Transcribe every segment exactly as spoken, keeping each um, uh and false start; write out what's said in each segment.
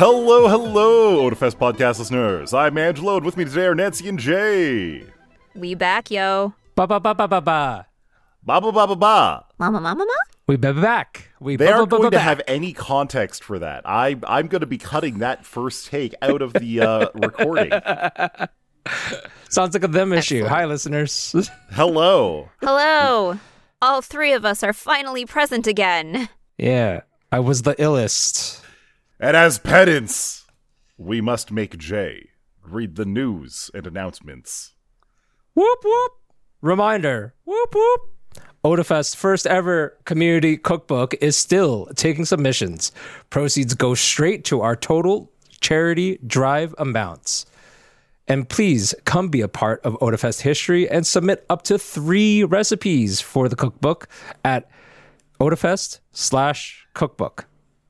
Hello, hello, Otafest podcast listeners. I'm Angelo, and with me today are Nancy and Jay. We back, yo. Ba ba ba ba ba ba. Ba ba ba ba ba. Mama, mama, mama. We be back. We They ba- aren't ba- ba- going to back. have any context for that. I, I'm going to be cutting that first take out of the uh, recording. Sounds like a them issue. Excellent. Hi, listeners. Hello. Hello. All three of us are finally present again. Yeah, I was the illest. And as penance, we must make Jay read the news and announcements. Whoop whoop. Reminder. Whoop whoop. Otafest's first ever community cookbook is still taking submissions. Proceeds go straight to our total charity drive amounts. And please come be a part of Otafest history and submit up to three recipes for the cookbook at Otafest slash cookbook.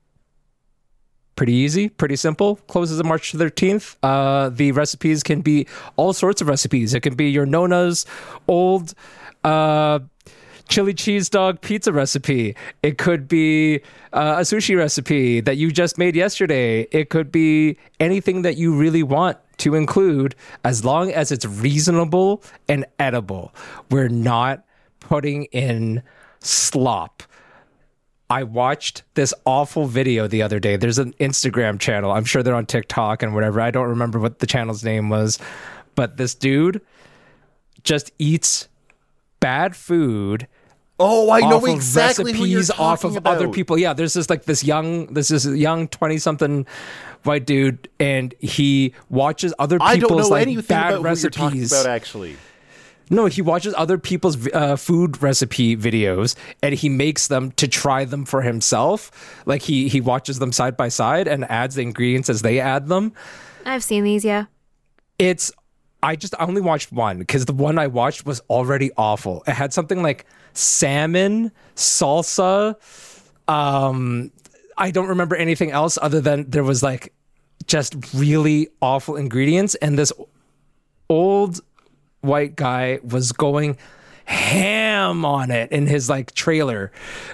Pretty easy, pretty simple. Closes on March thirteenth. Uh, the recipes can be all sorts of recipes. It can be your Nona's old uh, chili cheese dog pizza recipe. It could be uh, a sushi recipe that you just made yesterday. It could be anything that you really want to include, as long as it's reasonable and edible. We're not putting in slop. I watched this awful video the other day. There's an Instagram channel. I'm sure they're on TikTok and whatever. I don't remember what the channel's name was. But this dude just eats bad food. Oh, I know off of exactly who you're recipes off talking of about. other people. Yeah, there's this like this young, this is a young twenty-something white dude, and he watches other I don't people's know like anything bad about who you're talking recipes. about, actually. No, he watches other people's uh, food recipe videos and he makes them to try them for himself. Like he he watches them side by side and adds the ingredients as they add them. I've seen these, yeah. It's I just I only watched one because the one I watched was already awful. It had something like salmon, salsa. Um, I don't remember anything else other than there was like just really awful ingredients, and this old white guy was going ham on it in his like trailer.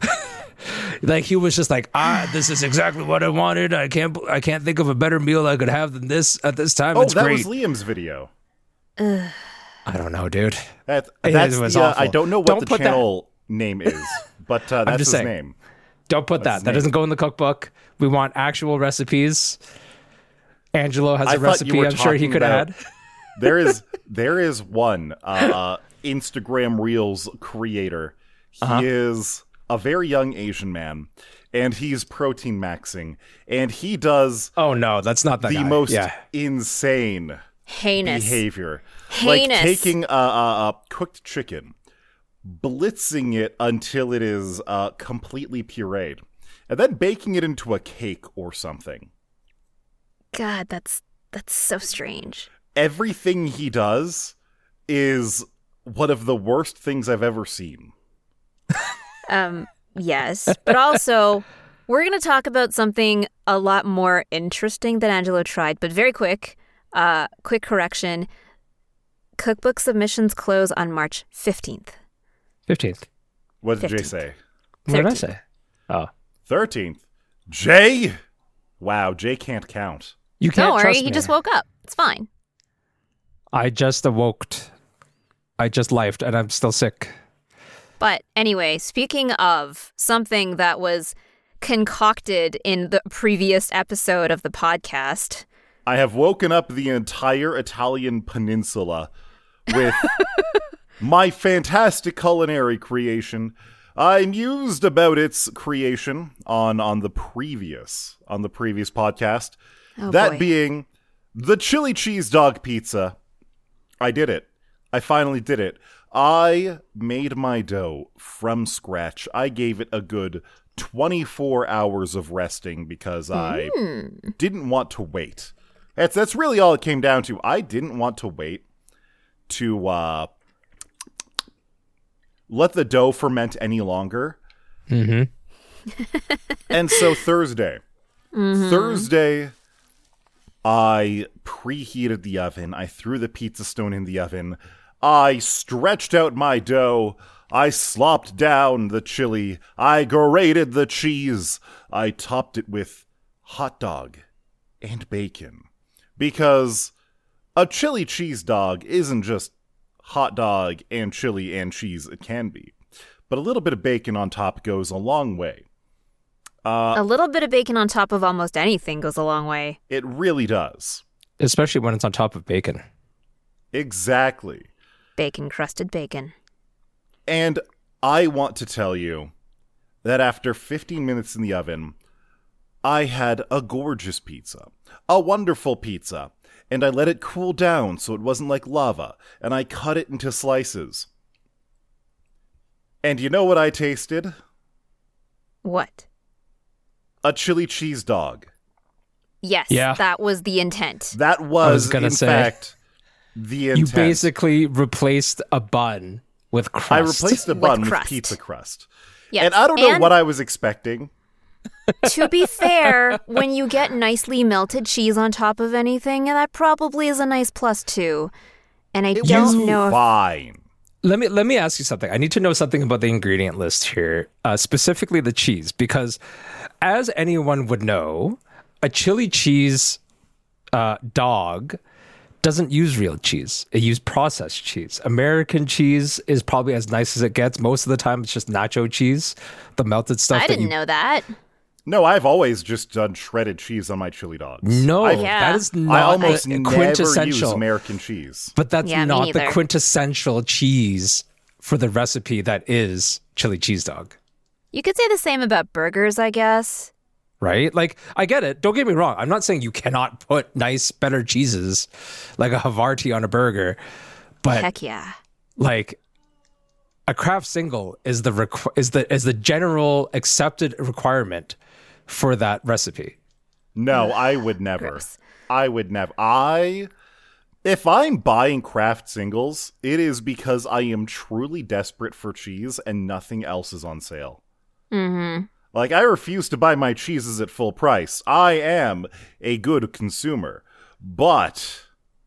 Like he was just like, ah, this is exactly what I wanted. I can't, I can't think of a better meal I could have than this at this time. Oh, It's that great. was Liam's video. I don't know, dude. That, It that's was the, uh, awful. I don't know what Don't the put that- channel name is, but uh, that's just his saying. name. Don't put What's that. his That name? doesn't go in the cookbook. We want actual recipes. Angelo has I a thought you recipe. were I'm sure he talking could about- add. There is there is one uh, Instagram Reels creator. He Uh-huh. is a very young Asian man, and he's protein maxing, and he does Oh no, that's not that the guy. most Yeah. insane Heinous. behavior. Like Heinous. taking a, a, a cooked chicken, blitzing it until it is uh, completely pureed, and then baking it into a cake or something. God, that's that's so strange. Everything he does is one of the worst things I've ever seen. Um, yes. But also, we're going to talk about something a lot more interesting that Angelo tried, but very quick. Uh, quick correction. Cookbook submissions close on March fifteenth. fifteenth. What did Jay fifteenth. say? What did I thirteenth. say? Oh. thirteenth. Jay? Wow, Jay can't count. You can't Don't worry, trust he me. just woke up. It's fine. I just awoke. I just lifed and I'm still sick. But anyway, speaking of something that was concocted in the previous episode of the podcast. I have woken up the entire Italian peninsula with my fantastic culinary creation. I mused about its creation on, on the previous on the previous podcast. Oh, that boy. being the chili cheese dog pizza. I did it. I finally did it. I made my dough from scratch. I gave it a good twenty-four hours of resting because I Mm. didn't want to wait. That's that's really all it came down to. I didn't want to wait to uh, let the dough ferment any longer. Mm-hmm. And so Thursday, Mm-hmm. Thursday, I preheated the oven. I threw the pizza stone in the oven. I stretched out my dough. I slopped down the chili. I grated the cheese. I topped it with hot dog and bacon. Because a chili cheese dog isn't just hot dog and chili and cheese. It can be. But a little bit of bacon on top goes a long way. Uh, a little bit of bacon on top of almost anything goes a long way. It really does. Especially when it's on top of bacon. Exactly. Bacon-crusted bacon. And I want to tell you that after fifteen minutes in the oven, I had a gorgeous pizza. A wonderful pizza. And I let it cool down so it wasn't like lava. And I cut it into slices. And you know what I tasted? What? A chili cheese dog. Yes, yeah. that was the intent. That was, was gonna in say, fact, the intent. You basically replaced a bun with crust. I replaced a bun with, with pizza crust. Yes. And I don't know and what I was expecting. To be fair, when you get nicely melted cheese on top of anything, that probably is a nice plus too. And I It don't was know if fine. Let me let me ask you something. I need to know something about the ingredient list here, uh, specifically the cheese, because as anyone would know, a chili cheese uh, dog doesn't use real cheese. It uses processed cheese. American cheese is probably as nice as it gets. Most of the time, it's just nacho cheese, the melted stuff. I that didn't you... know that. No, I've always just done shredded cheese on my chili dogs. No, I, Yeah. that is not I almost the never quintessential. use American cheese. But that's Yeah, me not the neither. quintessential cheese for the recipe that is chili cheese dog, You could say the same about burgers, I guess. right? Like, I get it. Don't get me wrong. I'm not saying you cannot put nice, better cheeses like a Havarti on a burger, but Heck yeah. like a Kraft single is the requ- is the is the general accepted requirement for that recipe. No, I would never. Gross. I would never. I, if I'm buying Kraft singles, it is because I am truly desperate for cheese and nothing else is on sale. Mm-hmm. Like, I refuse to buy my cheeses at full price. I am a good consumer. But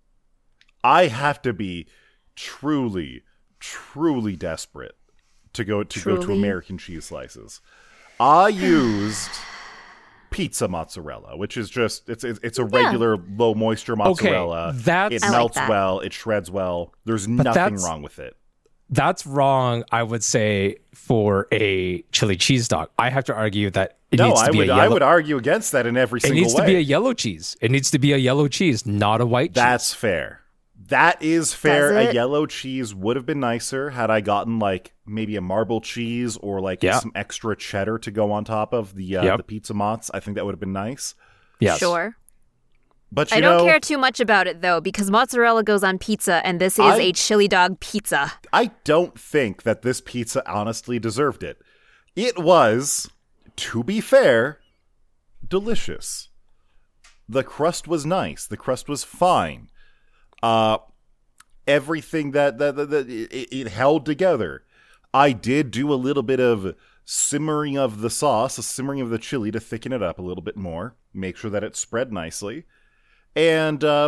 I have to be truly, truly desperate to go to go to Truly? American cheese slices. I used pizza mozzarella, which is just it's it's, it's a regular low moisture mozzarella. that's- it I like melts that. well, it shreds well. There's nothing that's- wrong with it. That's wrong, I would say, for a chili cheese dog. I have to argue that it No, needs to I be would a yellow. I would argue against that in every it single needs way. to be a yellow cheese. It needs to be a yellow cheese, not a white cheese. That's fair. That is fair. Does A it? yellow cheese would have been nicer had I gotten like maybe a marble cheese or like Yeah. some extra cheddar to go on top of the uh, Yep. the pizza mozz. I think that would have been nice. Yes. Sure. But you I don't know, care too much about it, though, because mozzarella goes on pizza, and this is I- a chili dog pizza. I don't think that this pizza honestly deserved it. It was, to be fair, delicious. The crust was nice. The crust was fine. Uh, everything that that, that, that it, it held together. I did do a little bit of simmering of the sauce, a simmering of the chili to thicken it up a little bit more, make sure that it spread nicely. And uh,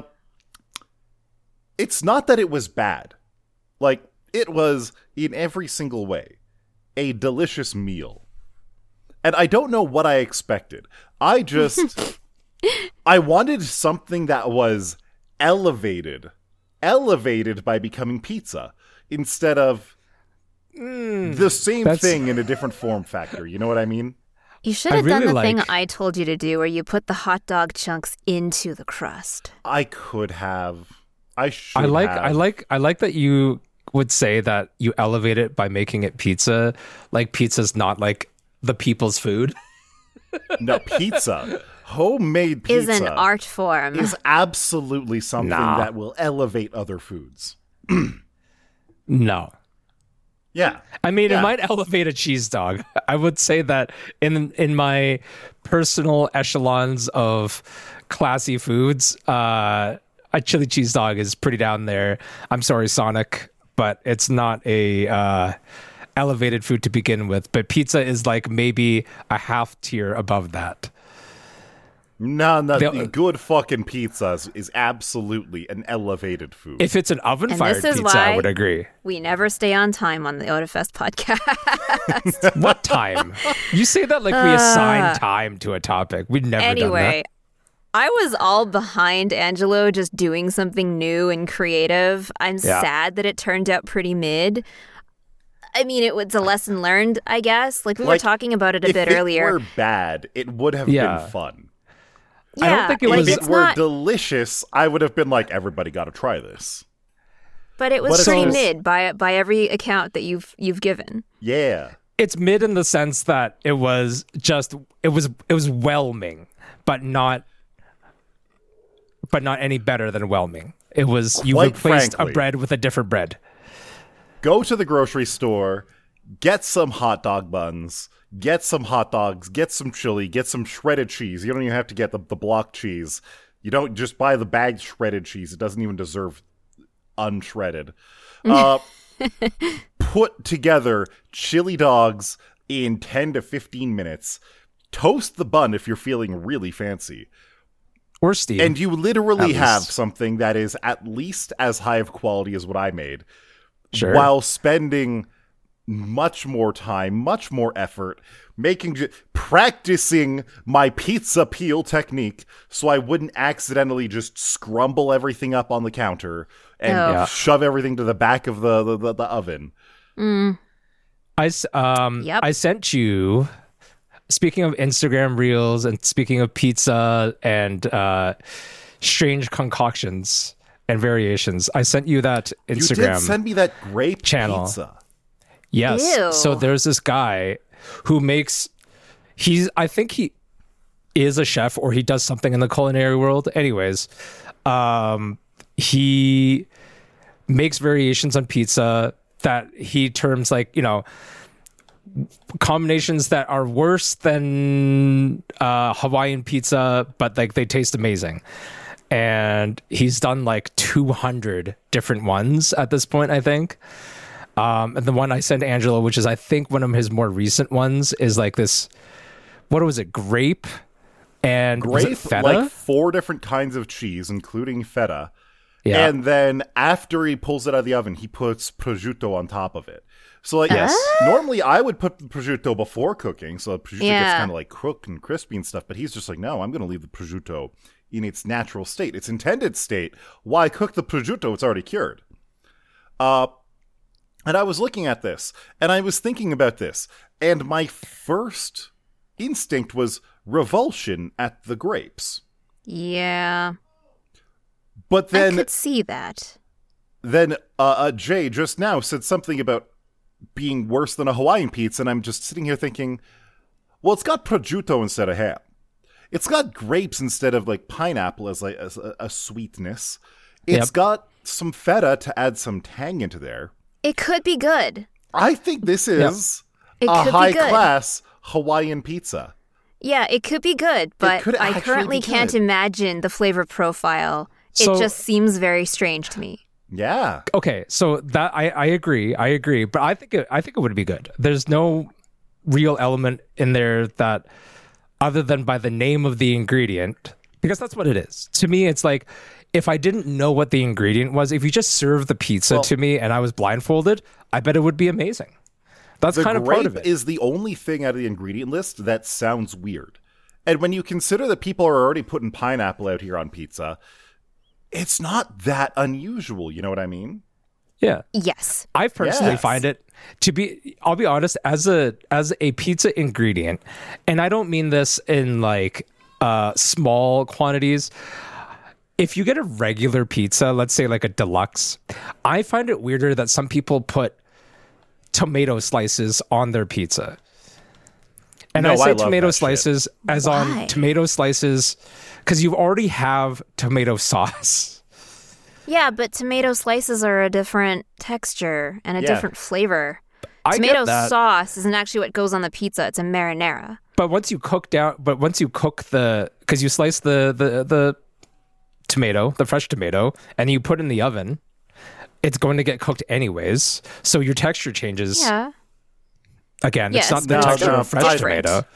it's not that it was bad. Like, it was, in every single way, a delicious meal. And I don't know what I expected. I just, I wanted something that was elevated. Elevated by becoming pizza. Instead of the same that's- thing in a different form factor. You know what I mean? You should I have done really the thing like- I told you to do, where you put the hot dog chunks into the crust. I could have. I should I like have. I like I like that you would say that you elevate it by making it pizza. Like pizza's not like the people's food. No, pizza. Homemade Is pizza an art form. is absolutely something Nah. that will elevate other foods. No. Yeah. I mean, Yeah. it might elevate a cheese dog. I would say that in in my personal echelons of classy foods, uh, a chili cheese dog is pretty down there. I'm sorry, Sonic, but it's not a uh, elevated food to begin with. But pizza is like maybe a half tier above that. No, no, They'll- good fucking pizza is, is absolutely an elevated food. If it's an oven And fired this is pizza, I why- would agree. We never stay on time on the Otafest podcast. What time? You say that like we assign time to a topic. We never done that. Anyway, I was all behind Angelo just doing something new and creative. I'm Yeah. sad that it turned out pretty mid. I mean, it was a lesson learned, I guess. Like, we were Like, talking about it a if bit it earlier. were bad, it would have Yeah. been fun. I don't think it like, was- If it's it were not, delicious, I would have been like, everybody got to try this. but it was but it's pretty just- mid by by every account that you've you've given. Yeah. It's mid in the sense that it was just it was it was whelming, but not but not any better than whelming. It was you Quite replaced frankly. a bread with a different bread. Go to the grocery store, get some hot dog buns, get some hot dogs, get some chili, get some shredded cheese. You don't even have to get the, the block cheese. You don't just buy the bagged shredded cheese. It doesn't even deserve unshredded. Uh, put together chili dogs in ten to fifteen minutes. Toast the bun if you're feeling really fancy. Or Steve. And you literally At have least. something that is at least as high of quality as what I made. Sure. While spending much more time, much more effort, making ju- practicing my pizza peel technique so I wouldn't accidentally just scrumble everything up on the counter and Oh. Yeah. shove everything to the back of the the, the, the oven. Mm. I s- um Yep. I sent you. Speaking of Instagram reels and speaking of pizza and uh, strange concoctions and variations, I sent you that You Instagram did send me that grape channel. pizza. Yes. Ew. So there's this guy who makes. He's. I think he is a chef or he does something in the culinary world. Anyways, um, he makes variations on pizza that he terms like you know combinations that are worse than uh, Hawaiian pizza, but like they taste amazing. And he's done like two hundred different ones at this point, I think. Um, and the one I sent Angelo, which is I think one of his more recent ones, is like this. What was it? Grape and was it Grape, feta. like four different kinds of cheese, including feta. yeah, And then after he pulls it out of the oven, he puts prosciutto on top of it. So like Yes. normally I would put the prosciutto before cooking, so the prosciutto gets Yeah. kind of like cooked and crispy and stuff. But he's just like, no, I'm going to leave the prosciutto in its natural state, its intended state. Why cook the prosciutto? It's already cured. Uh, and I was looking at this, and I was thinking about this, and my first instinct was revulsion at the grapes. Yeah, But I then could see that. then uh, uh, Jay just now said something about being worse than a Hawaiian pizza, and I'm just sitting here thinking, well, it's got prosciutto instead of ham. It's got grapes instead of like pineapple as like as a, a sweetness. It's Yep. got some feta to add some tang into there. It could be good. I think this is It a could be high good. class Hawaiian pizza. Yeah, it could be good, but could I actually currently be can't good. imagine the flavor profile. So- it just seems very strange to me. Yeah. okay, so that I, I agree, I agree, but I think it, I think it would be good. There's no real element in there that, other than by the name of the ingredient, because that's what it is. To me, it's like if I didn't know what the ingredient was, if you just served the pizza Well- to me and I was blindfolded, I bet it would be amazing. That's The kind of part of grape it. is the only thing out of the ingredient list that sounds weird. And when you consider that people are already putting pineapple out here on pizza, it's not that unusual. You know what I mean? yeah. Yes. I personally Yes. find it to be, I'll be honest, as a as a pizza ingredient, and I don't mean this in like uh small quantities. If you get a regular pizza, let's say like a deluxe, I find it weirder that some people put tomato slices on their pizza. And No, I I say love tomato that shit. slices as Why? on tomato slices because you already have tomato sauce. Yeah, but tomato slices are a different texture and a Yeah. different flavor. I Tomato get that. sauce isn't actually what goes on the pizza. It's a marinara. But once you cook down, but once you cook the, because you slice the the the tomato, the fresh tomato, and you put it in the oven, it's going to get cooked anyways. So your texture changes. Yeah. Again, Yeah, it's not it's the No, texture no, of fresh different. tomato.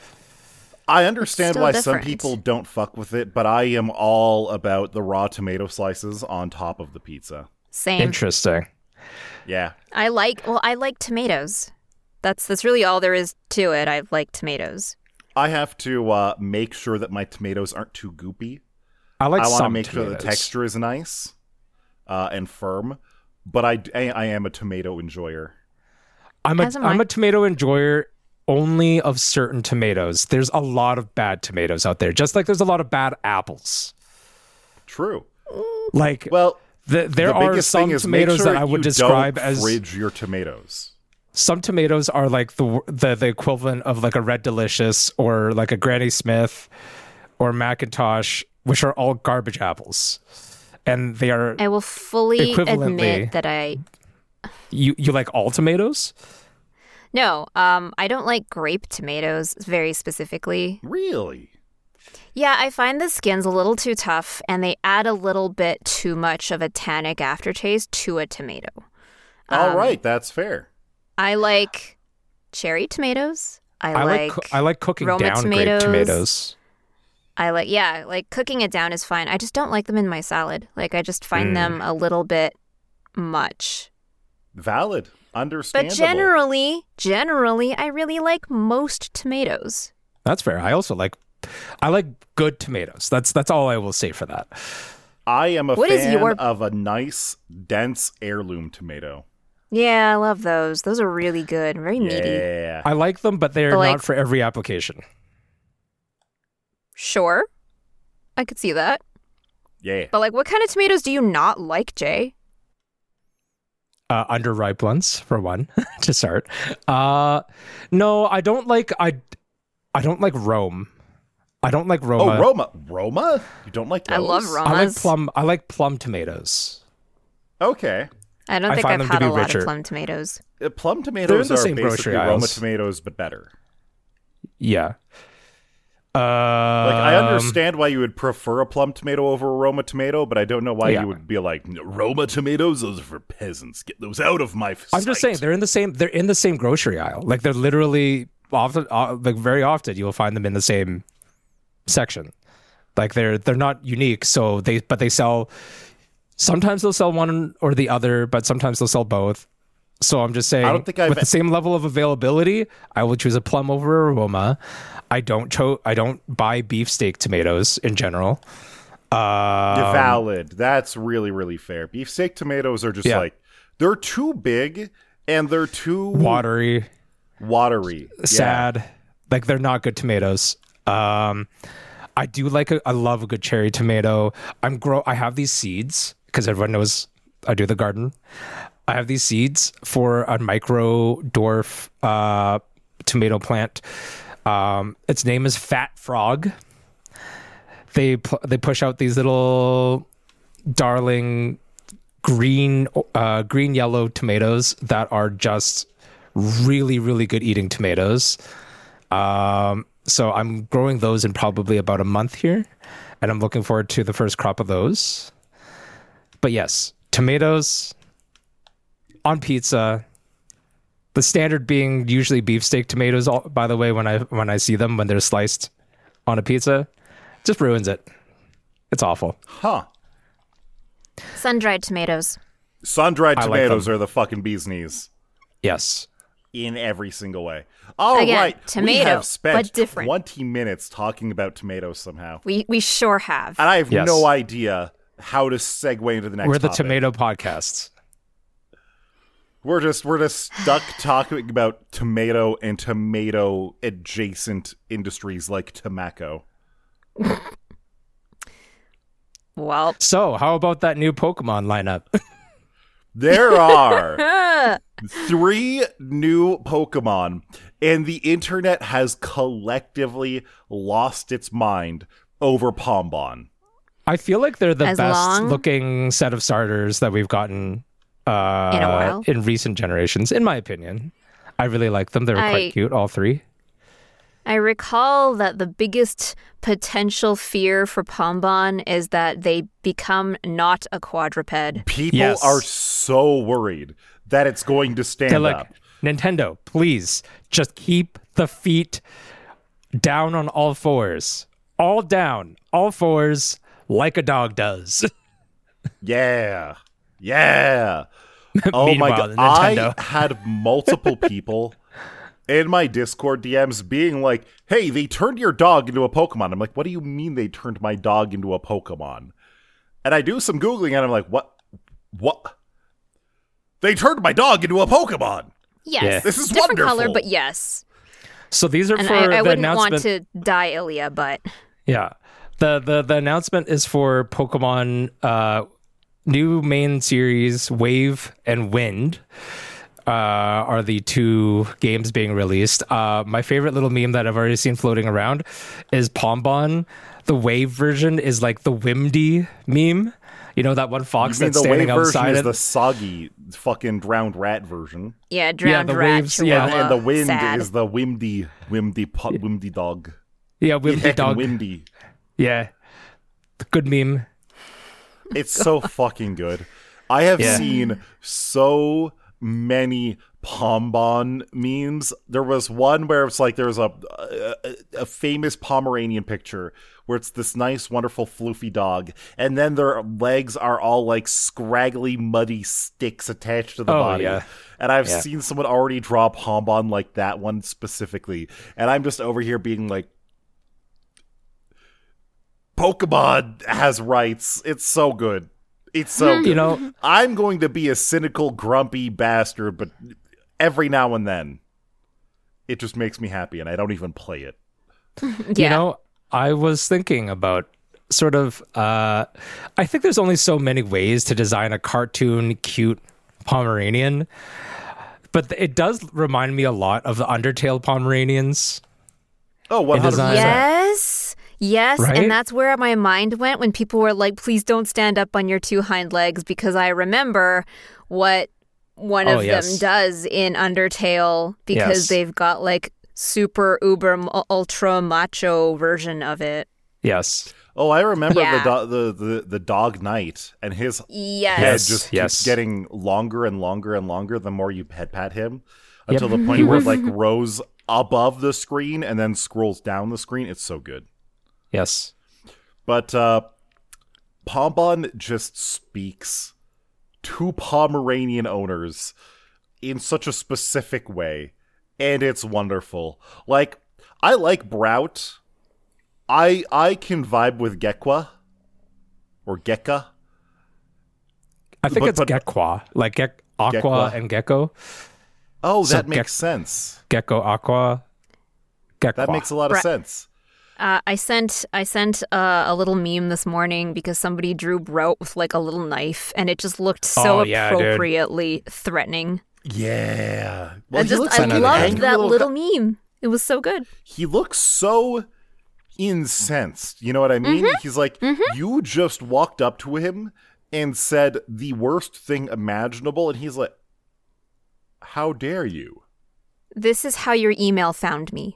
I understand still why some different. people don't fuck with it, but I am all about the raw tomato slices on top of the pizza. Same. Interesting. Yeah. I like well, I like tomatoes. That's that's really all there is to it. I like tomatoes. I have to uh, make sure that my tomatoes aren't too goopy. I like I want to some make sure the tomatoes. texture is nice uh, and firm. But I, I, I am a tomato enjoyer. I'm a As am I. I'm a tomato enjoyer only of certain tomatoes. There's a lot of bad tomatoes out there, just like there's a lot of bad apples. True. Like, Well, the, there the are biggest some thing is make tomatoes sure that I would you describe don't as fridge your tomatoes. some tomatoes are like the, the the equivalent of like a Red Delicious or like a Granny Smith or Macintosh, which are all garbage apples, and they are. I will fully Equivalently- admit that I You you like all tomatoes? no, um, I don't like grape tomatoes very specifically. Really? Yeah, I find the skins a little too tough, and they add a little bit too much of a tannic aftertaste to a tomato. All Um, right, that's fair. I like cherry tomatoes. I, I like, like coo- I like cooking Roma down tomatoes. grape tomatoes. I like yeah, like cooking it down is fine. I just don't like them in my salad. Like I just find Mm. them a little bit much. Valid. Understandable. But generally, generally, I really like most tomatoes. That's fair. I also like I like good tomatoes. That's that's all I will say for that. I am a What is fan your- of a nice, dense heirloom tomato. Yeah, I love those. Those are really good, very meaty. Yeah. I like them, but they're But, like- not for every application. Sure, I could see that. Yeah. But like, what kind of tomatoes do you not like, Jay? Uh, underripe ones for one to start. Uh, no, I don't like I I don't like Rome. I don't like Roma. Oh, Roma. Roma? You don't like those? I love Roma. I like plum. I like plum tomatoes. Okay. I don't I think find I've them to had be a lot richer. of plum tomatoes. Uh, plum They're in tomatoes the are same basically grocery Roma aisles. tomatoes, but better. Yeah. Um, Like, I understand why you would prefer a plum tomato over a Roma tomato, but I don't know why Yeah. you would be like, Roma tomatoes? Those are for peasants. Get those out of my I'm just saying sight." they're in the same. They're in the same grocery aisle. Like they're literally often, uh, like very often, you'll find them in the same section. Like they're they're not unique. So they but they sell. Sometimes they'll sell one or the other, but sometimes they'll sell both. So I'm just saying, I don't think I've- with the same level of availability, I will choose a plum over a Roma. I don't cho- I don't buy beefsteak tomatoes in general. Uh, Valid. That's really, really fair. Beefsteak tomatoes are just Yeah. like, they're too big and they're too watery, watery. Yeah. sad. Like they're not good tomatoes. Um, I do like a, I love a good cherry tomato. I'm grow. I have these seeds because everyone knows I do the garden. I have these seeds for a micro dwarf uh, tomato plant. Um, its name is Fat Frog. They pu- they push out these little darling green uh, green yellow tomatoes that are just really really good eating tomatoes. Um, so I'm growing those in probably about a month here, and I'm looking forward to the first crop of those. But yes, tomatoes on pizza. The standard being usually beefsteak tomatoes. all- By the way, when I when I see them when they're sliced on a pizza, just ruins it. It's awful. Huh. Sun-dried tomatoes. Sun-dried I like tomatoes them. are the fucking bee's knees Yes. in every single way. All right, Again, we tomato, have spent but different. twenty minutes talking about tomatoes somehow. We we sure have. And I have Yes. no idea how to segue into the next We're the topic. tomato podcast. We're just we're just stuck talking about tomato and tomato adjacent industries like tobacco. Well, So, how about that new Pokemon lineup? There are three new Pokemon, and the internet has collectively lost its mind over Pombon. I feel like they're the As best long- looking set of starters that we've gotten uh, In a while. in recent generations, in my opinion. I really like them. They're I- quite cute, all three. I recall that the biggest potential fear for Pombon is that they become not a quadruped. People Yes. are so worried that it's going to stand They're like, up. Nintendo, please just keep the feet down on all fours. All down, all fours, like a dog does. Yeah. Yeah. Oh my Meanwhile, god. I Nintendo. had multiple people in my Discord D Ms being like, hey, they turned your dog into a Pokemon. I'm like, what do you mean they turned my dog into a Pokemon? And I do some Googling and I'm like, what? What? They turned my dog into a Pokemon. Yes. Yeah. This is different wonderful. color, but yes. So these are And for I, I the wouldn't announcement. want to die Ilya, but Yeah. The, the the announcement is for Pokemon uh, new main series Wave and Wind uh, are the two games being released. Uh, my favorite little meme that I've already seen floating around is Pombon. The Wave version is like the Wimdy meme. You know, that one fox You mean that's the wave standing version outside is it? the soggy fucking drowned rat version. yeah, drowned the rat, waves, yeah. chihuahua, and the wind sad. is the Wimdy, Wimdy, po- Wimdy dog. Yeah, Wimdy Heckin' dog. Wimdy. Yeah. Good meme. It's so fucking good. I have Yeah. seen so many Pombon memes. There was one where it's like there's a, a a famous Pomeranian picture where it's this nice, wonderful, floofy dog, and then their legs are all like scraggly, muddy sticks attached to the Oh, body. yeah. And I've Yeah. seen someone already draw Pombon like that one specifically, and I'm just over here being like, Pokemon has rights. It's so good. It's so good. You know, I'm going to be a cynical, grumpy bastard, but every now and then, it just makes me happy, and I don't even play it. yeah. You know, I was thinking about sort of, uh, I think there's only so many ways to design a cartoon, cute Pomeranian, but it does remind me a lot of the Undertale Pomeranians. Oh, one hundred percent. design. Yes. Yes, Right? and that's where my mind went when people were like, please don't stand up on your two hind legs, because I remember what one Oh, of yes. them does in Undertale, because Yes. they've got like super uber m- ultra macho version of it. Yes. Oh, I remember Yeah. the, do- the the the dog knight, and his Yes. head Yes, just yes. keeps getting longer and longer and longer the more you pet pat him, until the point where it like rose above the screen and then scrolls down the screen. It's so good. Yes. But uh, Pombon just speaks to Pomeranian owners in such a specific way, and it's wonderful. Like, I like Brout. I I can vibe with Gekwa or Gekka. I think But- it's but- Gekwa, like Gek- Aqua Gekwa. and Gecko. Oh, So that Gek- makes sense. Gecko Aqua. Gekwa. That makes a lot of Bra- sense. Uh, I sent I sent uh, a little meme this morning because somebody drew Brout with like a little knife, and it just looked so Oh, yeah, dude. appropriately threatening. Yeah. Well, I he just looks I like an loved angry that little little guy. meme. It was so good. He looks so incensed. You know what I mean? He's like, you just walked up to him and said the worst thing imaginable, and he's like, how dare you? This is how your email found me.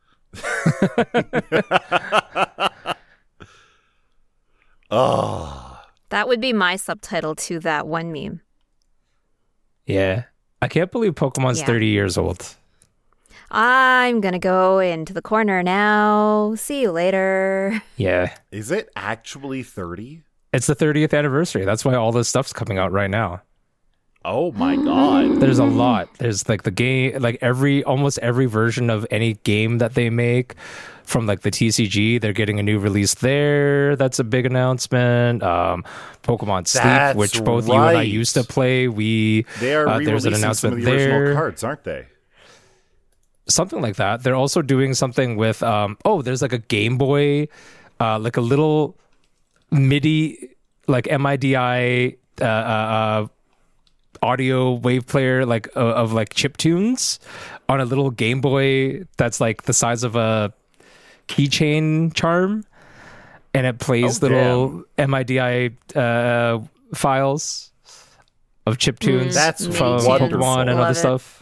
Oh, That would be my subtitle to that one meme. Yeah. I can't believe Pokemon's Yeah. thirty years old. I'm gonna go into the corner now. See you later. Yeah. is it actually thirty? It's the thirtieth anniversary. That's why all this stuff's coming out right now. Oh my god. There's a lot. There's like the game, like every, almost every version of any game that they make from like the T C G, they're getting a new release there. That's a big announcement. Um, Pokemon Sleep, That's which both you and I right. used to play. We, They are uh, there's an re-releasing some announcement of the original there. cards, aren't they? Something like that. They're also doing something with, um, oh, there's like a Game Boy, uh, like a little MIDI, like M I D I, uh, uh, uh, audio wave player like uh, of like chip tunes on a little Game Boy that's like the size of a keychain charm, and it plays Oh, little M I D I uh, files of chip tunes That's from wonderful. Pokemon and Love other it. stuff.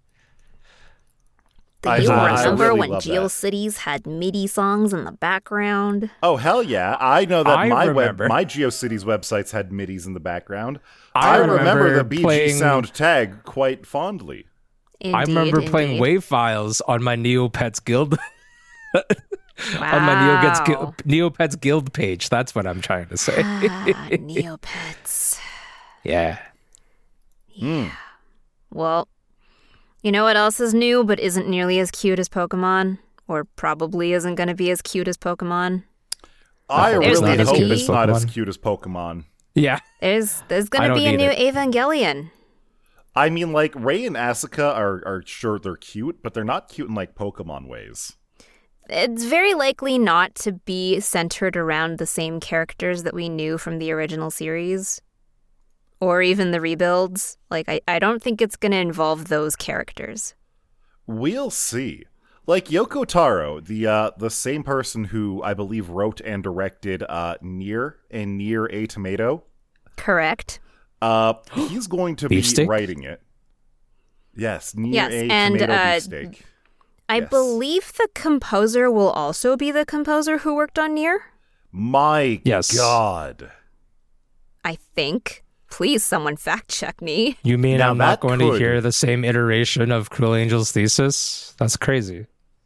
Do I- you I remember really when love that. GeoCities had MIDI songs in the background? Oh hell yeah! I know that I my web, remember. my GeoCities websites had MIDIs in the background. I I, remember, remember the B G playing- sound tag quite fondly. Indeed, I remember playing indeed. wave files on my Neopets Guild Wow. on my Neopets Guild, Neopets Guild page. That's what I'm trying to say. Ah, Neopets. Yeah. Well, You know what else is new but isn't nearly as cute as Pokemon? Or probably isn't going to be as cute as Pokemon? I There's really gonna hope be- it's not as cute as Pokemon. Yeah. There's there's I going to don't be a need new it. Evangelion. I mean, like, Ray and Asuka are, are sure they're cute, but they're not cute in, like, Pokemon ways. It's very likely not to be centered around the same characters that we knew from the original series. Or even the rebuilds. Like, I, I don't think it's going to involve those characters. We'll see. Like, Yoko Taro, the uh, the same person who I believe wrote and directed uh, Nier and Nier A Tomato, Correct. uh, he's going to be Beef steak? writing it. Yes, Nier Yes, A and, Tomato uh, beefsteak. I Yes. believe the composer will also be the composer who worked on Nier. My Yes. God. I think. Please, someone fact check me. You mean Now I'm not that going could- to hear the same iteration of Cruel Angel's thesis? That's crazy.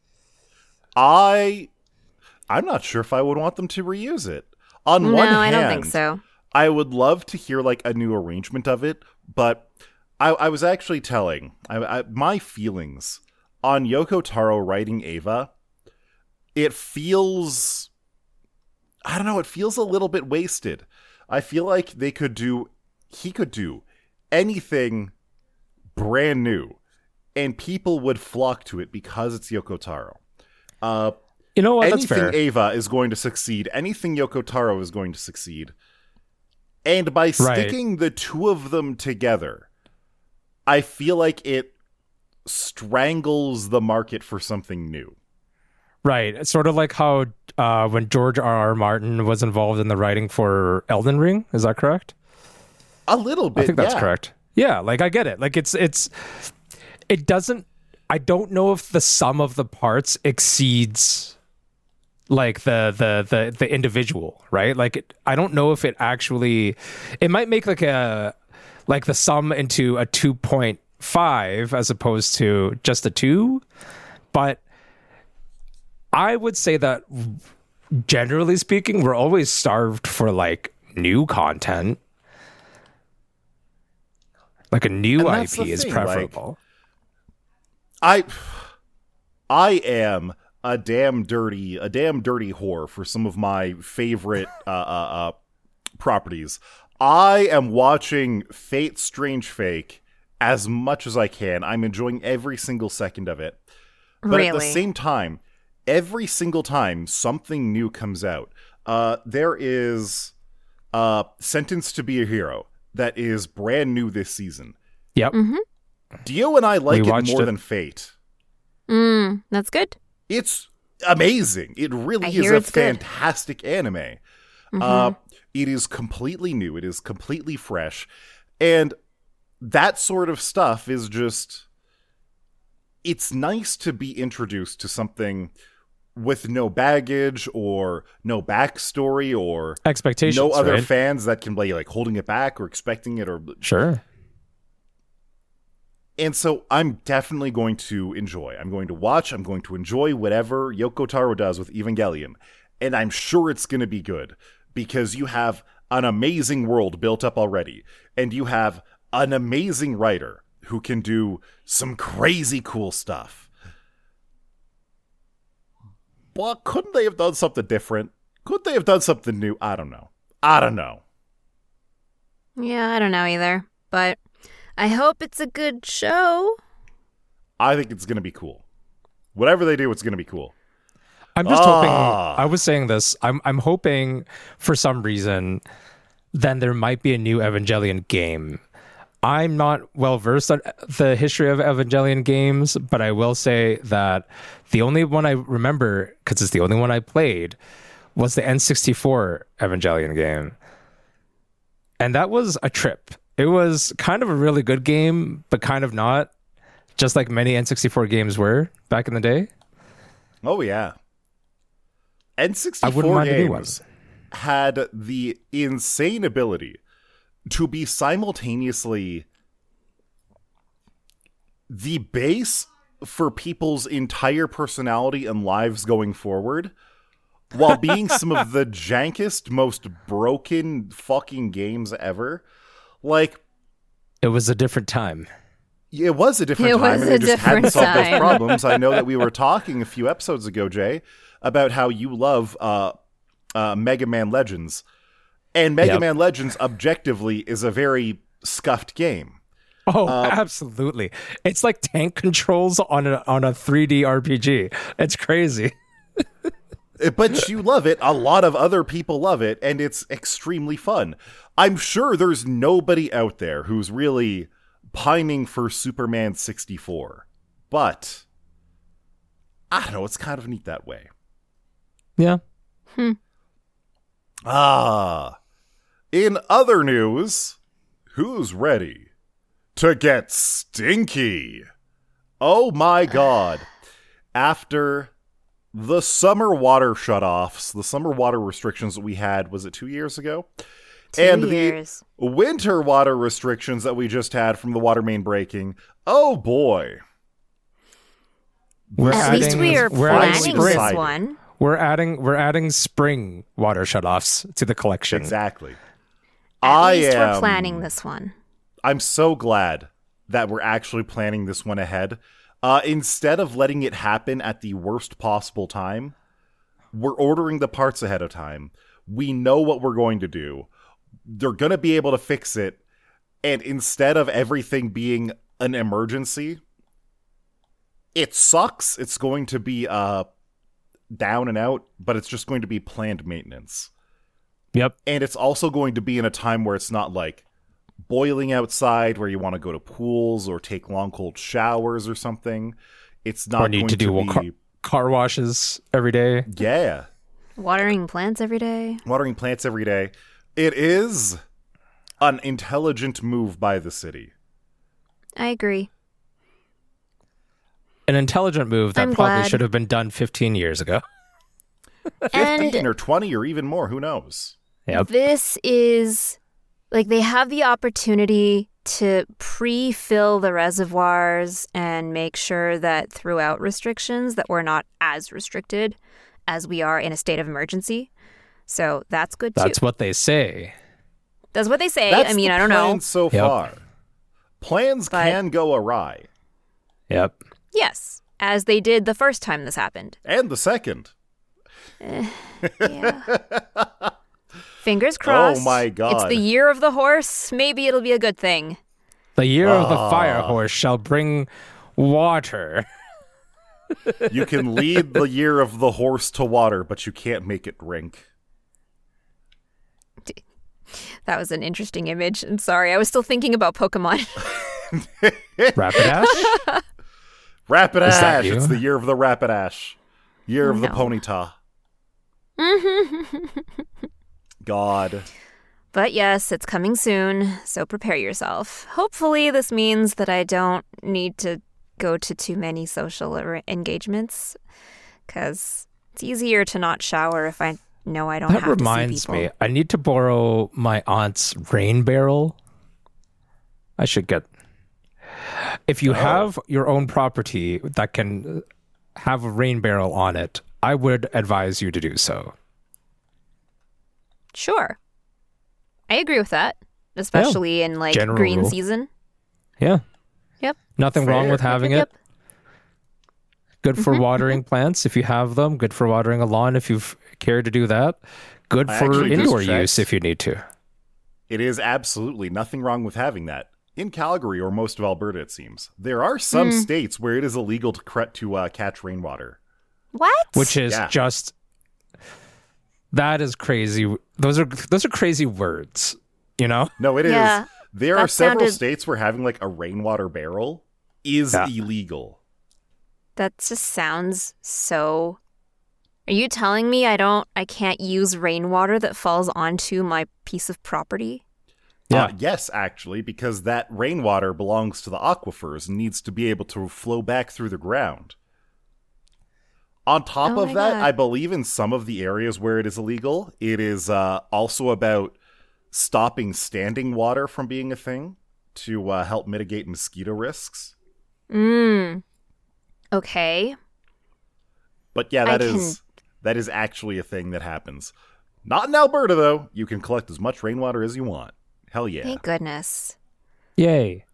I, I'm not sure if I would want them to reuse it. On No, one I hand, don't think so. I would love to hear like a new arrangement of it, but I, I was actually telling I, I, my feelings on Yoko Taro writing Ava. It feels, I don't know, it feels a little bit wasted. I feel like they could do, he could do anything brand new, and people would flock to it because it's Yoko Taro. Uh, You know what? That's anything fair. Ava is going to succeed. Anything Yoko Taro is going to succeed. And by sticking the two of them together, I feel like it strangles the market for something new. Right. It's sort of like how uh, when George R. R. Martin was involved in the writing for Elden Ring. Is that correct? A little bit, I think that's yeah. correct. Yeah, like I get it. Like it's it's it doesn't I don't know if the sum of the parts exceeds like the the the the individual, right? Like it, I don't know if it actually it might make like a like the sum into a two point five as opposed to just a two, but I would say that generally speaking, we're always starved for like new content. Like a new And I that's the P is thing, preferable. I I am a damn dirty a damn dirty whore for some of my favorite uh, uh, uh, properties. I am watching Fate Strange Fake as much as I can. I'm enjoying every single second of it. But at the Really? same time, every single time something new comes out, uh, there is uh, Sentenced to Be a Hero that is brand new this season. Yep. Dio and I like We it watched more it. than Fate. Mm, that's good. It's amazing. It really I is hear a it's good. fantastic anime. Uh, it is completely new. It is completely fresh. And that sort of stuff is just... It's nice to be introduced to something with no baggage or no backstory or Expectations. no other right? fans that can be like holding it back or expecting it or... Sure. And so I'm definitely going to enjoy. I'm going to watch. I'm going to enjoy whatever Yoko Taro does with Evangelion. And I'm sure it's going to be good because you have an amazing world built up already. And you have an amazing writer who can do some crazy cool stuff. But couldn't they have done something different? Could they have done something new? I don't know. I don't know. Yeah, I don't know either. But I hope it's a good show. I think it's going to be cool. Whatever they do, it's going to be cool. I'm just Ah. hoping. I was saying this. I'm I'm hoping for some reason, then there might be a new Evangelion game. I'm not well versed on the history of Evangelion games, but I will say that the only one I remember, because it's the only one I played, was the N sixty-four Evangelion game, and that was a trip. It was kind of a really good game, but kind of not, just like many N sixty-four games were back in the day. Oh, yeah. N I sixty-four wouldn't mind a new one. games had the insane ability to be simultaneously the base for people's entire personality and lives going forward, while being some of the jankest, most broken fucking games ever. Like, It was a different time. It was a different It time, was and a they just hadn't different solved those time. problems. I know that we were talking a few episodes ago, Jay, about how you love uh, uh, Mega Man Legends. And Mega Yep. Man Legends, objectively, is a very scuffed game. Oh, absolutely. It's like tank controls on a on a three D R P G. It's crazy. But you love it. A lot of other people love it, and it's extremely fun. I'm sure there's nobody out there who's really pining for Superman sixty-four. But, I don't know, it's kind of neat that way. Yeah. Ah. In other news, who's ready to get stinky? Oh my god. After the summer water shutoffs, the summer water restrictions that we had, was it two years ago? Two and years. the winter water restrictions that we just had from the water main breaking. Oh boy. We're At least adding- we are we're adding planning spring. this one. We're adding we're adding spring water shutoffs to the collection. Exactly. At I least am we're planning this one. I'm so glad that we're actually planning this one ahead. Uh, instead of letting it happen at the worst possible time, we're ordering the parts ahead of time. We know what we're going to do. They're going to be able to fix it. And instead of everything being an emergency, it sucks. It's going to be uh, down and out, but it's just going to be planned maintenance. Yep. And it's also going to be in a time where it's not like boiling outside, where you want to go to pools or take long cold showers or something. It's not Or need going to do to be car, car washes every day. yeah, Watering plants every day. watering plants every day. It is an intelligent move by the city. I agree. An intelligent move that I'm probably glad. should have been done fifteen years ago. fifteen And or twenty or even more, who knows? Yep. this is like they have the opportunity to pre-fill the reservoirs and make sure that throughout restrictions that we're not as restricted as we are in a state of emergency. So that's good too. That's what they say. That's what they say. That's I mean, the I don't plan know. so Yep. far. Plans But- can go awry. Yep. Yes, as they did the first time this happened. And the second. Yeah. Fingers crossed. Oh my It's God. the year of the horse. Maybe it'll be a good thing. The year of the Ah. fire horse shall bring water. You can lead the year of the horse to water, but you can't make it drink. That was an interesting image. And sorry, I was still thinking about Pokemon. Rapidash? Rapidash! Is that you? It's the year of the Rapidash. Year of the No. Ponyta. God. But yes, it's coming soon, so prepare yourself. Hopefully, this means that I don't need to go to too many social ar- engagements, because it's easier to not shower if I know I don't That have reminds to see people. me. I need to borrow my aunt's rain barrel. I should get. If you have your own property that can have a rain barrel on it, I would advise you to do so. Sure. I agree with that, especially in like General green rule. season. Yeah. Yep. Nothing wrong Fair. with having Yep, it. Good for watering plants if you have them. Good for watering a lawn if you care to do that. Good I for actually just indoor checked. use if you need to. It is absolutely nothing wrong with having that. In Calgary, or most of Alberta, it seems. There are some Hmm. states where it is illegal to, cre- to uh, catch rainwater. What? Which is Yeah. just that is crazy. Those are those are crazy words, you know? No, it is. Yeah, There are that several sounded- states where having like a rainwater barrel is Yeah. illegal. That just sounds so. Are you telling me I don't, I can't use rainwater that falls onto my piece of property? Yeah. Uh, yes, actually, because that rainwater belongs to the aquifers and needs to be able to flow back through the ground. On top Oh of my that, God. I believe in some of the areas where it is illegal, it is uh, also about stopping standing water from being a thing to uh, help mitigate mosquito risks. Mmm. Okay. But yeah, I that is that is actually a thing that happens. Not in Alberta, though. You can collect as much rainwater as you want. Hell yeah. Thank goodness. Yay.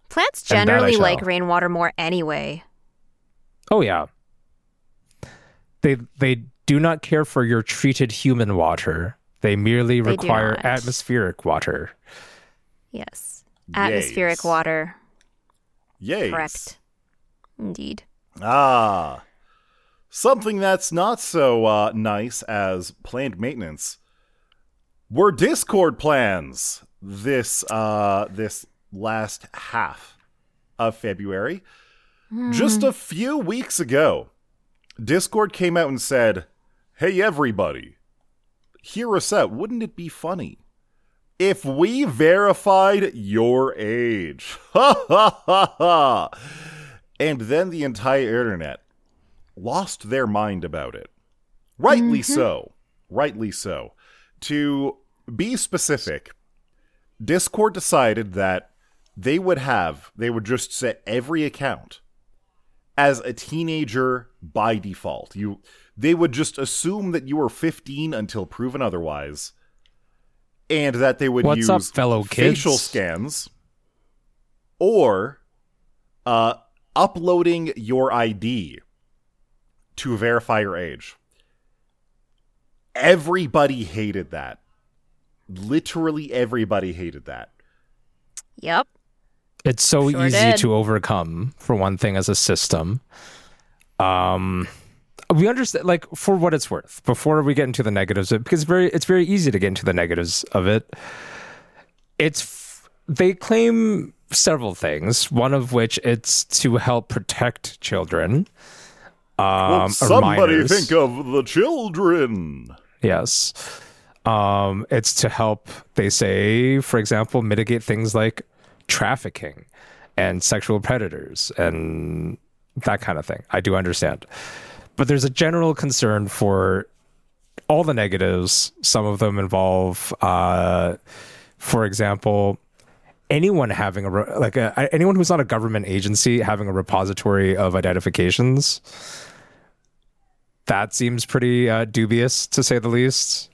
Plants And that I generally shall. like rainwater more anyway. Oh yeah. They they do not care for your treated human water. They merely They do require not. atmospheric water. Yes. Atmospheric Yays. water. Yay. Correct. Indeed. Ah. Something that's not so uh, nice as planned maintenance were Discord plans this uh, this last half of February. Just a few weeks ago, Discord came out and said, "Hey everybody, hear us out. Wouldn't it be funny if we verified your age?" Ha ha ha ha. And then the entire internet lost their mind about it. Rightly so. Rightly so. To be specific, Discord decided that they would have, they would just set every account as a teenager by default. You, they would just assume that you were fifteen until proven otherwise, and that they would What's use up, fellow facial kids? scans or uh, uploading your I D to verify your age. Everybody hated that. Literally everybody hated that. Yep. It's so Sure easy did. to overcome, for one thing, as a system. Um, we understand, like, for what it's worth, before we get into the negatives, because it's very, it's very easy to get into the negatives of it. It's, f- they claim several things, one of which it's to help protect children. Um, Well, or somebody minors. think of the children. Yes. Um, it's to help, they say, for example, mitigate things like trafficking and sexual predators and that kind of thing. I do understand. But there's a general concern for all the negatives. Some of them involve, uh, for example, anyone having a, re- like a, anyone who's not a government agency having a repository of identifications. That seems pretty uh, dubious, to say the least.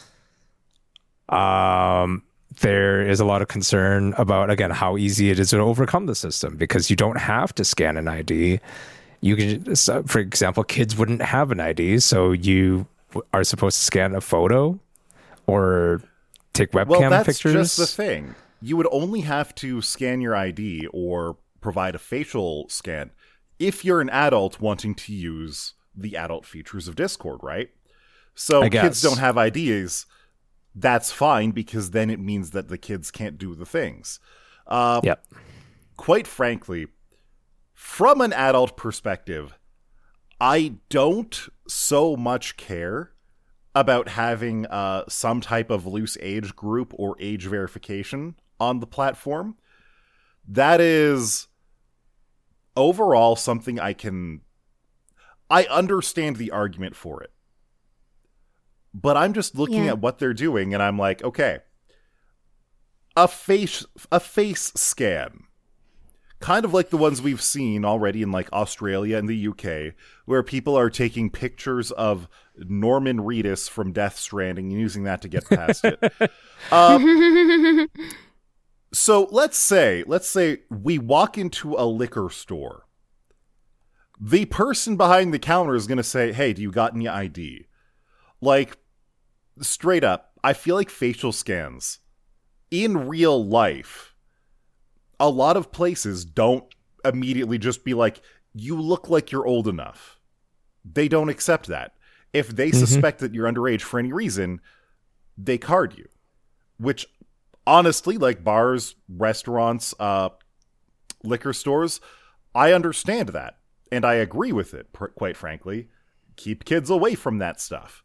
Um, there is a lot of concern about, again, how easy it is to overcome the system, because you don't have to scan an I D. You can, so, for example, kids wouldn't have an I D, so you are supposed to scan a photo or take webcam Well, that's pictures. just the thing. You would only have to scan your I D or provide a facial scan if you're an adult wanting to use the adult features of Discord, right? So I kids guess. don't have I Ds. That's fine, because then it means that the kids can't do the things. Uh, Yep. Quite frankly, from an adult perspective, I don't so much care about having uh, some type of loose age group or age verification on the platform. That is overall something I can... I understand the argument for it. But I'm just looking Yeah. at what they're doing, and I'm like, okay, a face a face scan, kind of like the ones we've seen already in like Australia and the U K, where people are taking pictures of Norman Reedus from Death Stranding and using that to get past it. Uh, so let's say, let's say we walk into a liquor store. The person behind the counter is going to say, "Hey, do you got any I D?" Like, straight up, I feel like facial scans in real life, a lot of places don't immediately just be like, "You look like you're old enough." They don't accept that. If they Mhm. suspect that you're underage for any reason, they card you. Which, honestly, like bars, restaurants, uh, liquor stores, I understand that. And I agree with it, pr- quite frankly. Keep kids away from that stuff.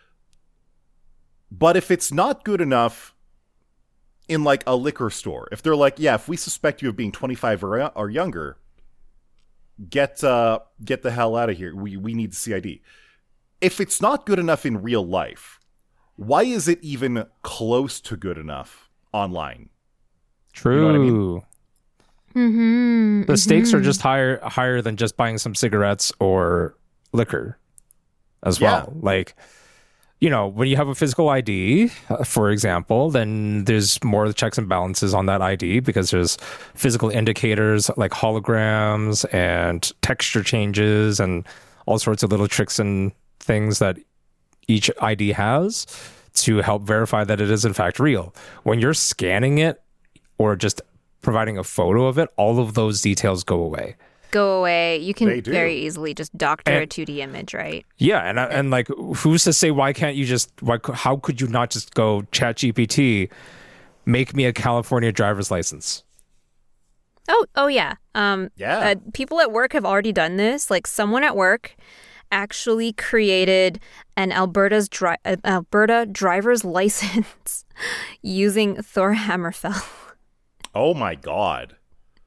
But if it's not good enough in like a liquor store, if they're like, yeah, if we suspect you of being twenty-five or, or younger, get uh, get the hell out of here. We we need the C I D. If it's not good enough in real life, why is it even close to good enough online? True. You know what I mean? Mm-hmm. The stakes are just higher higher than just buying some cigarettes or liquor as Yeah. well. Like, you know, when you have a physical I D, uh, for example, then there's more checks and balances on that I D because there's physical indicators like holograms and texture changes and all sorts of little tricks and things that each I D has to help verify that it is in fact real. When you're scanning it or just providing a photo of it, all of those details go away. Go away. You can They do. very easily just doctor And- a two D image, right? Yeah, and and like, who's to say why can't you just? Why? How could you not just go ChatGPT, make me a California driver's license? Oh, oh yeah. Um, Yeah. Uh, people at work have already done this. Like someone at work actually created an Alberta's dri- uh, Alberta driver's license using Thor Hammerfell. Oh my god.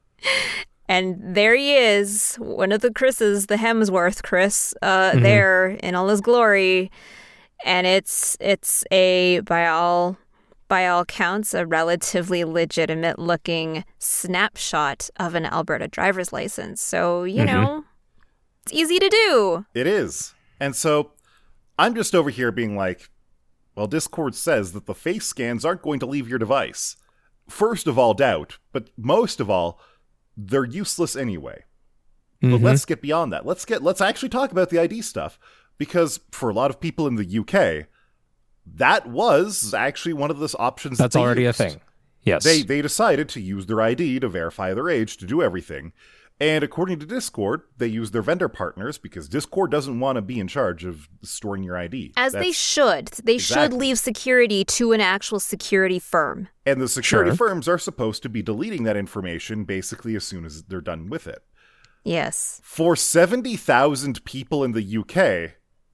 And there he is, one of the Chris's, the Hemsworth Chris, uh, Mm-hmm. there in all his glory. And it's it's a by all by all counts a relatively legitimate looking snapshot of an Alberta driver's license. So, you Mm-hmm. know, it's easy to do. It is. And so I'm just over here being like, well, Discord says that the face scans aren't going to leave your device. First of all, doubt, but most of all, they're useless anyway. But Mhm. let's get beyond that. Let's get let's actually talk about the I D stuff, because for a lot of people in the U K, that was actually one of the options. That's that they already used. a thing. Yes. They they decided to use their I D to verify their age, to do everything. And according to Discord, they use their vendor partners because Discord doesn't want to be in charge of storing your I D. As they That's- should. They should Exactly. leave security to an actual security firm. And the security Sure. firms are supposed to be deleting that information basically as soon as they're done with it. Yes. For seventy thousand people in the U K,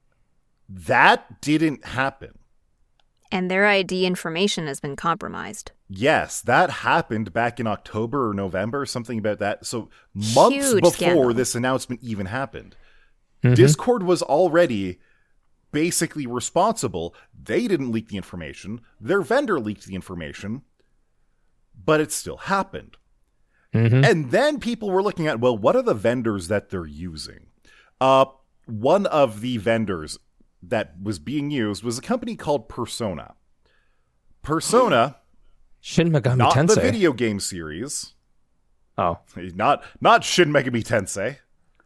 that didn't happen. And their I D information has been compromised. Yes, that happened back in October or November, something about that. So months Huge before scandal. this announcement even happened. Mhm. Discord was already basically responsible. They didn't leak the information. Their vendor leaked the information, but it still happened. Mhm. And then people were looking at, well, what are the vendors that they're using? Uh, one of the vendors that was being used was a company called Persona. Persona, Shin Megami not Tensei. the video game series, Oh. not not Shin Megami Tensei,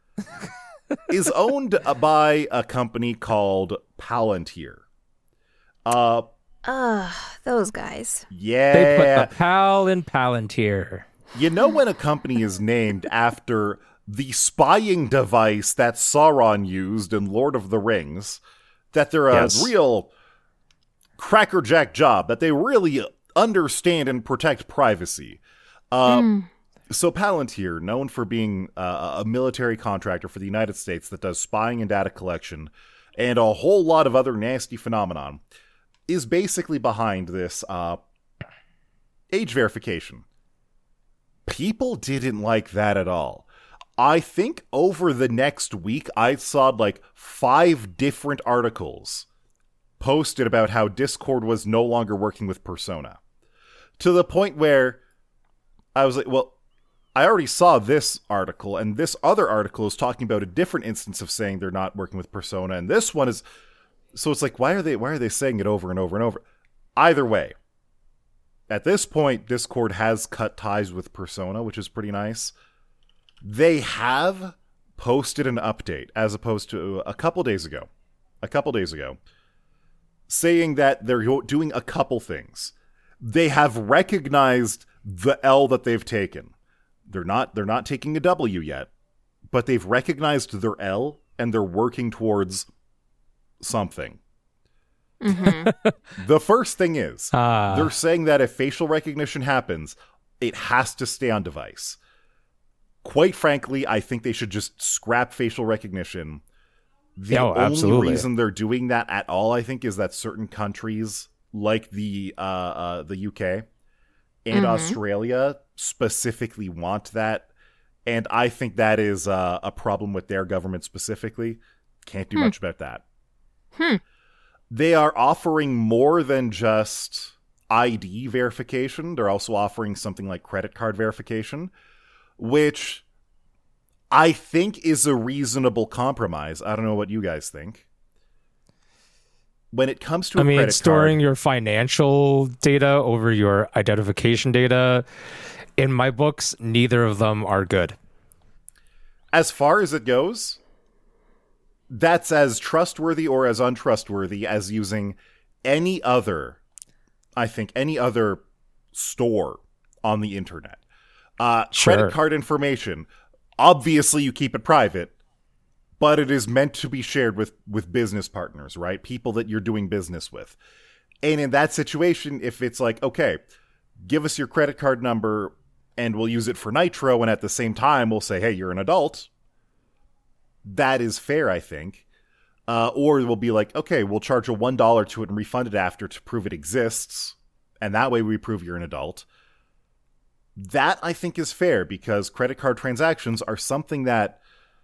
is owned by a company called Palantir. Uh, Ugh, those guys. yeah. They put the pal in Palantir. You know when a company is named after the spying device that Sauron used in Lord of the Rings, that they're a Yes. real crackerjack job, that they really understand and protect privacy. Uh, So Palantir, known for being uh, a military contractor for the United States that does spying and data collection and a whole lot of other nasty phenomenon, is basically behind this uh, age verification. People didn't like that at all. I think over the next week, I saw like five different articles posted about how Discord was no longer working with Persona. To the point where I was like, well, I already saw this article, and this other article is talking about a different instance of saying they're not working with Persona, and this one is... So it's like, why are they why are they saying it over and over and over? Either way, at this point, Discord has cut ties with Persona, which is pretty nice. They have posted an update, as opposed to a couple days ago, a couple days ago, saying that they're doing a couple things. They have recognized the L that they've taken. They're not they're not taking a W yet, but they've recognized their L and they're working towards something. The first thing is, Ah. they're saying that if facial recognition happens, it has to stay on device. Quite frankly, I think they should just scrap facial recognition. The Oh, only absolutely. reason they're doing that at all, I think, is that certain countries like the uh, uh, the U K and Australia specifically want that, and I think that is uh, a problem with their government specifically. Can't do much about that. They are offering more than just I D verification. They're also offering something like credit card verification, which I think is a reasonable compromise. I don't know what you guys think. when it comes to a I mean, credit storing card, your financial data over your identification data, in my books, neither of them are good. as far as it goes, that's as trustworthy or as untrustworthy as using any other, I think, any other store on the internet. Uh, Sure. Credit card information, obviously you keep it private, but it is meant to be shared with, with business partners, right? People that you're doing business with. And in that situation, if it's like, okay, give us your credit card number and we'll use it for Nitro, and at the same time we'll say, hey, you're an adult, that is fair, I think. Uh, or we'll be like, okay, we'll charge a one dollar to it and refund it after to prove it exists, and that way we prove you're an adult. That, I think, is fair, because credit card transactions are something that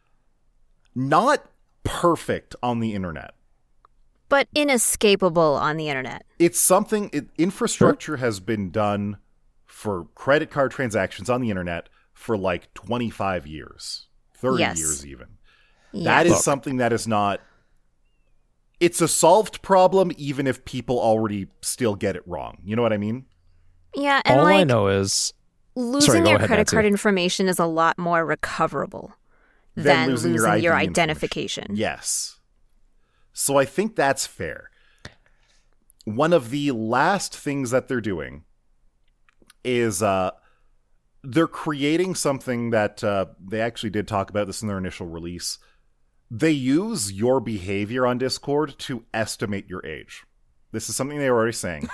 not perfect on the internet. But inescapable on the internet. It's something, it, infrastructure has been done for credit card transactions on the internet for like twenty-five years, thirty Yes. years even. Yes. That is Look. something that is not, it's a solved problem even if people already still get it wrong. You know what I mean? Yeah, and All like I know is losing Sorry, go your ahead, credit Nancy. card information is a lot more recoverable Than than losing losing, your I D your information. identification. Yes. So I think that's fair. One of the last things that they're doing is uh, they're creating something that uh, they actually did talk about this in their initial release. They use your behavior on Discord to estimate your age. This is something they were already saying.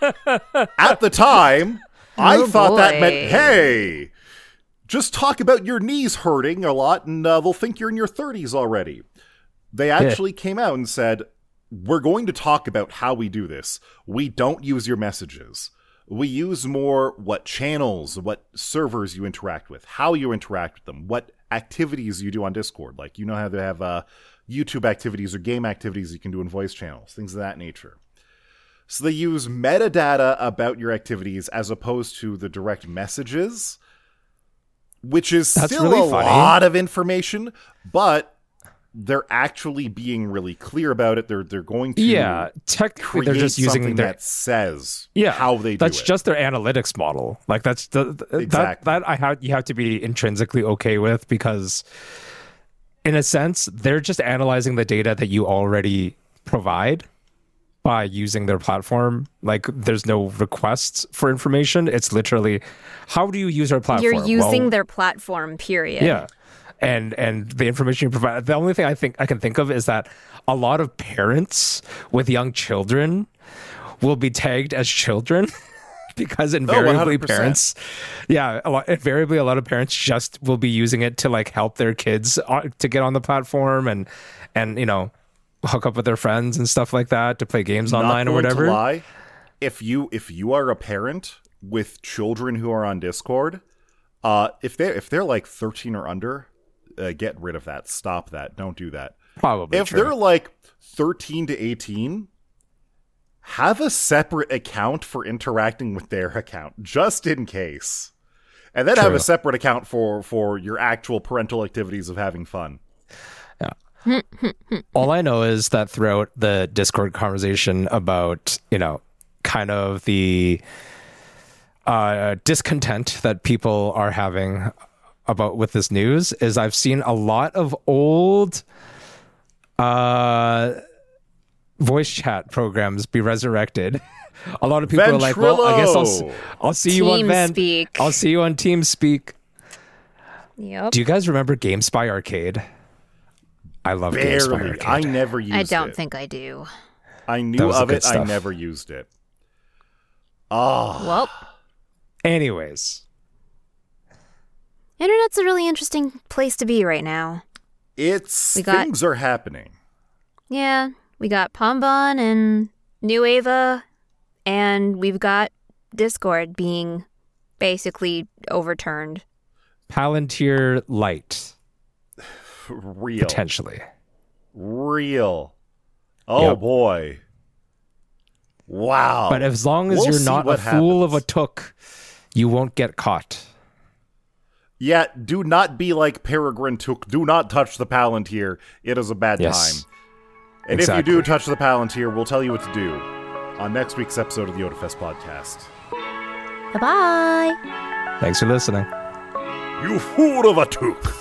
At the time, I Oh, thought that boy. meant, hey, just talk about your knees hurting a lot and uh, they'll think you're in your thirties already. They actually came out and said, we're going to talk about how we do this. We don't use your messages. We use more what channels, what servers you interact with, how you interact with them, what activities you do on Discord. Like, you know how they have uh, YouTube activities or game activities you can do in voice channels, things of that nature. So they use metadata about your activities as opposed to the direct messages, which is That's still really a funny. lot of information, but they're actually being really clear about it. They're they're going to yeah, technically create they're just using something their that says yeah how they do that's it. just their analytics model. Like that's the, the Exactly. that that I have you have to be intrinsically okay with, because in a sense they're just analyzing the data that you already provide by using their platform. Like, there's no requests for information. It's literally, how do you use our platform? You're using Well, their platform, period. yeah. And and the information you provide, the only thing I think I can think of is that a lot of parents with young children will be tagged as children because invariably one hundred percent. parents, yeah, a lot, invariably a lot of parents just will be using it to like help their kids on, to get on the platform and and you know, hook up with their friends and stuff like that to play games Not online or going to whatever. lie, if you if you are a parent with children who are on Discord, uh, if they if they're like thirteen or under, uh, get rid of that. Stop that. Don't do that. Probably If true. they're like thirteen to eighteen, have a separate account for interacting with their account, just in case. And then have True. a separate account for, for your actual parental activities of having fun. All I know is that throughout the Discord conversation about, you know, kind of the uh, discontent that people are having about with this news is I've seen a lot of old uh, voice chat programs be resurrected. A lot of people are like, well, I guess I'll, s- Ventrilo. I'll see you on Van. TeamSpeak. I'll see you on TeamSpeak. Yep. Do you guys remember GameSpy Arcade? I love GameSpy Barely. Arcade. I never used it. I don't think I do. I That knew was the of good it. I stuff. never used it. Oh, Well, Anyways. internet's a really interesting place to be right now. it's We got- things are happening. Yeah, we got Pombon and New Ava, and we've got Discord being basically overturned. Palantir Light, Real. potentially. Real. Oh Yep. boy. Wow. But as long as We'll you're see not a what fool of a happens. took, you won't get caught. Yeah, do not be like Peregrine Took. Do not touch the Palantir. It is a bad Yes. time. And Exactly. if you do touch the Palantir, we'll tell you what to do on next week's episode of the Otafest podcast. Bye-bye. Thanks for listening. You fool of a took!